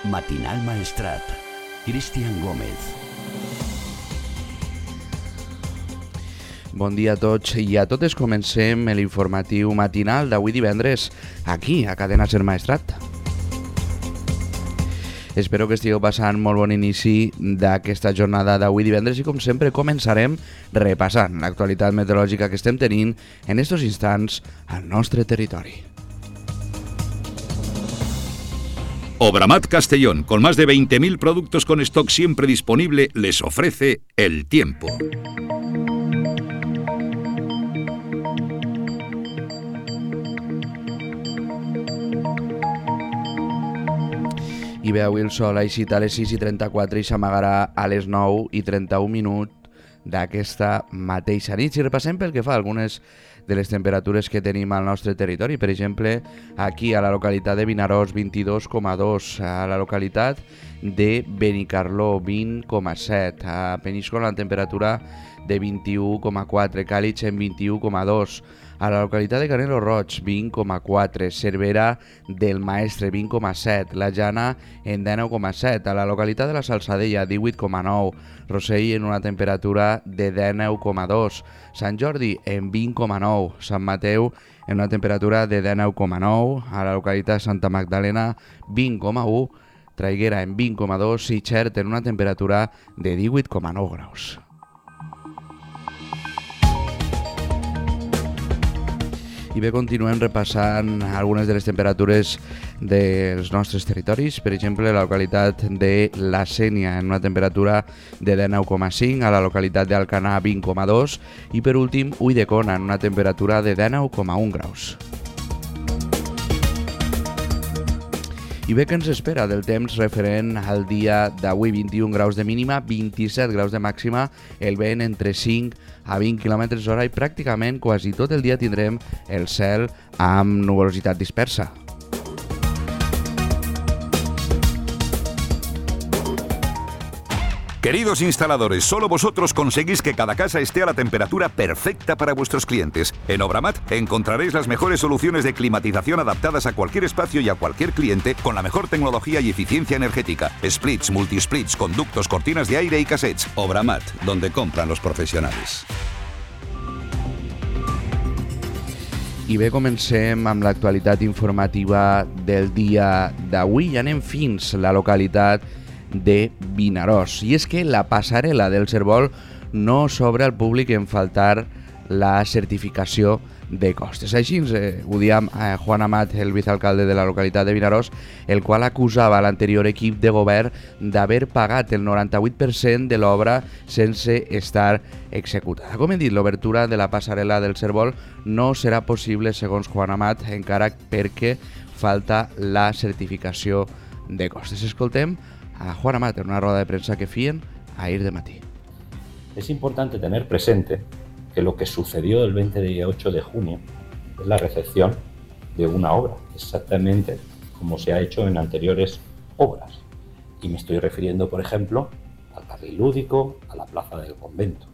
Matinal Maestrat. Cristian Gómez. Bon dia a tots i a totes. Comencem l'informatiu matinal d'avui divendres aquí, a Cadena Ser Maestrat. Espero que estigueu passant molt bon inici d'aquesta jornada d'avui divendres i com sempre començarem repassant l'actualitat meteorològica que estem tenint en estos instants al nostre territori. Obramat Castellón, con más de 20.000 productos con stock siempre disponible, les ofrece el tiempo. I bé, avui el sol ha eixit a les 6:34 i s'amagarà a les 9:31 d'aquesta mateixa nit. Si repassem pel que fa a algunes de les temperatures que tenim al nostre territori, per exemple, aquí a la localitat de Vinaròs 22,2, a la localitat de Benicarló 20,7, a Peníscola la temperatura de 21,4, Càlig en 21,2, a la localitat de Canelo Roig 20,4, Cervera del Maestre 20,7, La Jana en 19,7, a la localitat de la Salzadella 18,9, Rossell en una temperatura de 19,2, Sant Jordi en 20,9, Sant Mateu en una temperatura de 19,9, a la localitat de Santa Magdalena 20,1, Traiguera en 20,2 i Xert en una temperatura de 18,9 graus. I bé, continuem repassant algunes de les temperatures dels nostres territoris. Per exemple, la localitat de La Sénia en una temperatura de 19,5, a la localitat d'Alcanar 20,2 i per últim Ulldecona en una temperatura de 19,1 graus. I bé, què ens espera del temps referent al dia d'avui? 21 graus de mínima, 27 graus de màxima, el vent entre 5 a 20 km/h i pràcticament quasi tot el dia tindrem el cel amb nuvolositat dispersa. Queridos instaladores, solo vosotros conseguís que cada casa esté a la temperatura perfecta para vuestros clientes. En Obramat encontraréis las mejores soluciones de climatización adaptadas a cualquier espacio y a cualquier cliente con la mejor tecnología y eficiencia energética. Splits, multisplits, conductos, cortinas de aire y cassettes. Obramat, donde compran los profesionales. I bé, comencem amb l'actualitat informativa del dia d'avui i anem fins a la localitat de Vinaròs. I és que la passarel·la del Cérvol no s'obre al públic en faltar la certificació de costes. Així ho diem Juan Amat, el vicealcalde de la localitat de Vinaròs, el qual acusava l'anterior equip de govern d'haver pagat el 98% de l'obra sense estar executada. Com hem dit, l'obertura de la passarel·la del Cérvol no serà possible, segons Juan Amat, encara perquè falta la certificació de costes. Escoltem a Juan Amat en una rueda de prensa que fien ayer de matí. Es importante tener presente que lo que sucedió el 28 de junio es la recepción de una obra, exactamente como se ha hecho en anteriores obras. Y me estoy refiriendo, por ejemplo, al carril lúdico, a la plaza del convento.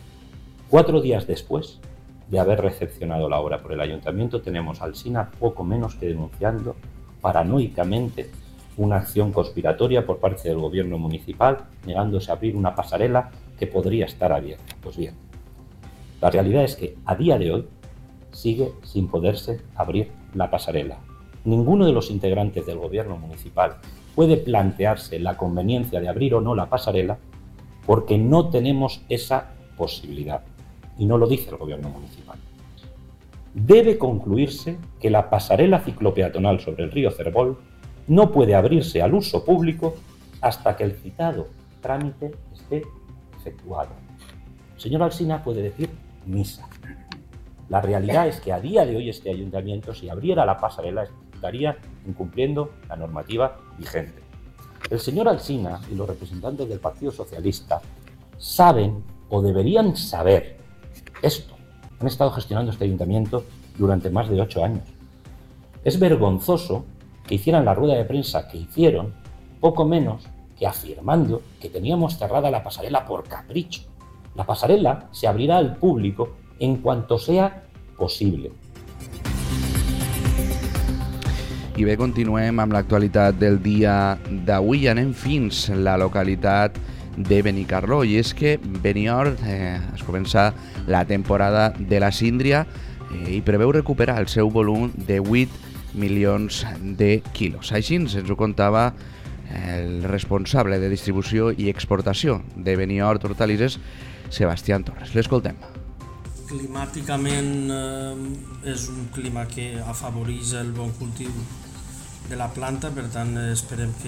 4 días después de haber recepcionado la obra por el ayuntamiento, tenemos al SINA poco menos que denunciando paranoicamente una acción conspiratoria por parte del gobierno municipal, negándose a abrir una pasarela que podría estar abierta. Pues bien, la realidad es que a día de hoy sigue sin poderse abrir la pasarela. Ninguno de los integrantes del gobierno municipal puede plantearse la conveniencia de abrir o no la pasarela porque no tenemos esa posibilidad. Y no lo dice el gobierno municipal. Debe concluirse que la pasarela ciclopeatonal sobre el río Cérvol no puede abrirse al uso público hasta que el citado trámite esté efectuado. El señor Alsina puede decir misa. La realidad es que a día de hoy este ayuntamiento, si abriera la pasarela, estaría incumpliendo la normativa vigente. El señor Alsina y los representantes del Partido Socialista saben o deberían saber esto. Han estado gestionando este ayuntamiento durante más de 8 años. Es vergonzoso que hicieran la rueda de prensa que hicieron, poco menos que afirmando que teníamos cerrada la pasarela por capricho. La pasarela se abrirá al público en cuanto sea posible. I bé, continuem amb l'actualitat del dia d'avui. Anem fins a la localitat de Benicarló, i és que Benidorm es comença la temporada de la síndria i preveu recuperar el seu volum de 8 milions de quilos. Així ens ho contava el responsable de distribució i exportació de Benidorm Hortalisses, Sebastián Torres. L'escoltem. Climàticament és un clima que afavoreix el bon cultiu de la planta, per tant esperem que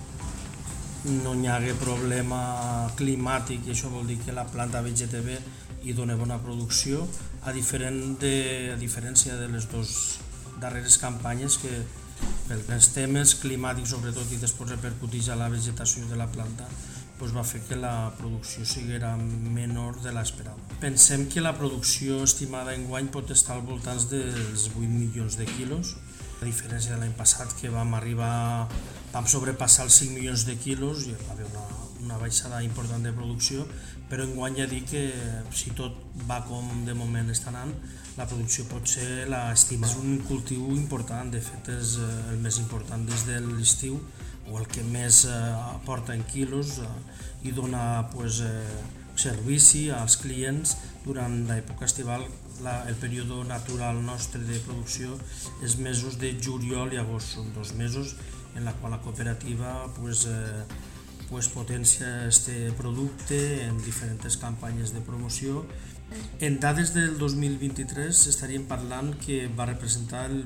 no hi hagi problema climàtic, i això vol dir que la planta vegeta bé i dona bona producció, a diferència de les dues darreres campanyes que pels temes climàtics sobretot i després repercuteix a la vegetació de la planta, va fer que la producció siguera menor de l'esperada. Pensem que la producció estimada enguany pot estar al voltant dels 8 milions de quilos, a diferència de l'any passat que vam sobrepassar els 5 milions de quilos i va haver una baixada important de producció, però enguany ja dic que si tot va com de moment està anant, la producció pot ser l'estimada. És un cultiu important, de fet és el més important des de l'estiu, o el que més aporta en quilos i dona servici als clients durant l'època estival. El període natural nostre de producció és mesos de juliol i agost, són 2 mesos en la qual la cooperativa potencia este producte en diferents campanyes de promoció. En dades del 2023 estaríem parlant que va representar el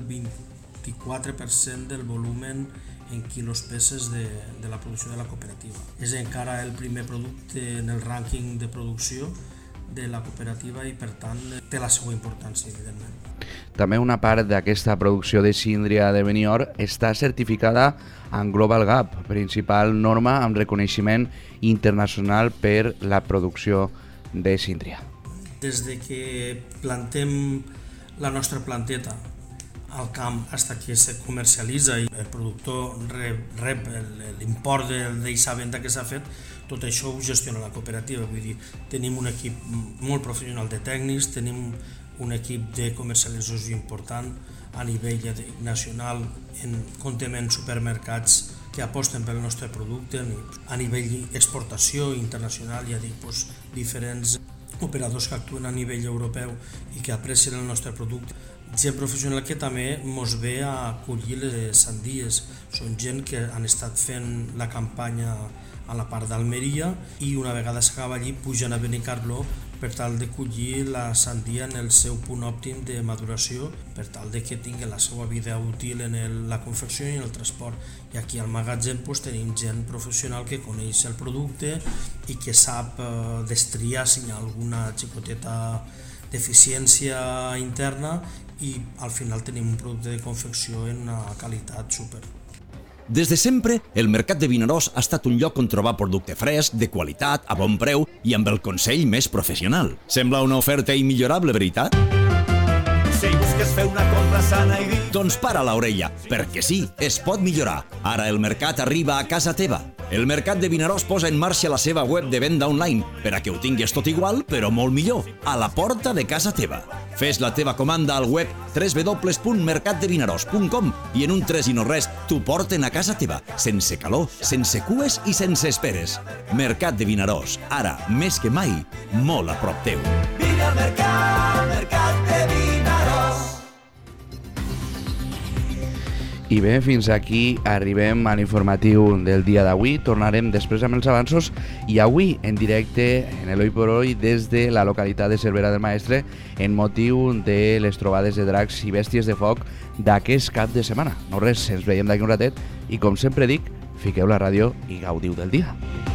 24% del volumen en quilos peces de la producció de la cooperativa. És encara el primer producte en el rànquing de producció de la cooperativa i per tant té la seva importància, evidentment. També una part d'aquesta producció de síndria de Benidorm està certificada en Global Gap, principal norma amb reconeixement internacional per la producció de síndria. Des de que plantem la nostra planteta al camp fins que se comercialitza i el productor rep l'import d'aquesta venda que s'ha fet, tot això ho gestiona la cooperativa. Vull dir, tenim un equip molt professional de tècnics, tenim un equip de comercialització important a nivell nacional, comptem en supermercats que aposten pel nostre producte, a nivell exportació internacional, ja dic, diferents operadors que actuen a nivell europeu i que aprecien el nostre producte. Gent professional que també ens ve a collir les sandies. Són gent que han estat fent la campanya a la part d'Almeria i una vegada s'acaba allí pugen a Benicarló per tal de collir la sandia en el seu punt òptim de maduració, per tal de que tingui la seva vida útil en la confecció i en el transport. I aquí al magatzem tenim gent professional que coneix el producte i que sap destriar si hi ha alguna xicoteta deficiència interna, i al final tenim un producte de confecció en una qualitat súper. Des de sempre, el Mercat de Vinaròs ha estat un lloc on trobar producte fresc, de qualitat, a bon preu i amb el consell més professional. Sembla una oferta immillorable, veritat? Si busques fer una compra sana i dir... Doncs para l'orella, perquè sí, es pot millorar. Ara el mercat arriba a casa teva. El Mercat de Vinaròs posa en marxa la seva web de venda online per a que ho tinguis tot igual, però molt millor, a la porta de casa teva. Fes la teva comanda al web www.mercatdevinaròs.com i en un 3 i no res t'ho porten a casa teva, sense calor, sense cues i sense esperes. Mercat de Vinaròs, ara, més que mai, molt a prop teu. Vine al Mercat de Vinaròs. I bé, fins aquí arribem a l'informatiu del dia d'avui. Tornarem després amb els avanços i avui en directe en el Hoy por Hoy des de la localitat de Cervera del Maestre en motiu de les trobades de dracs i bèsties de foc d'aquest cap de setmana. No res, ens veiem d'aquí un ratet i com sempre dic, fiqueu la ràdio i gaudiu del dia.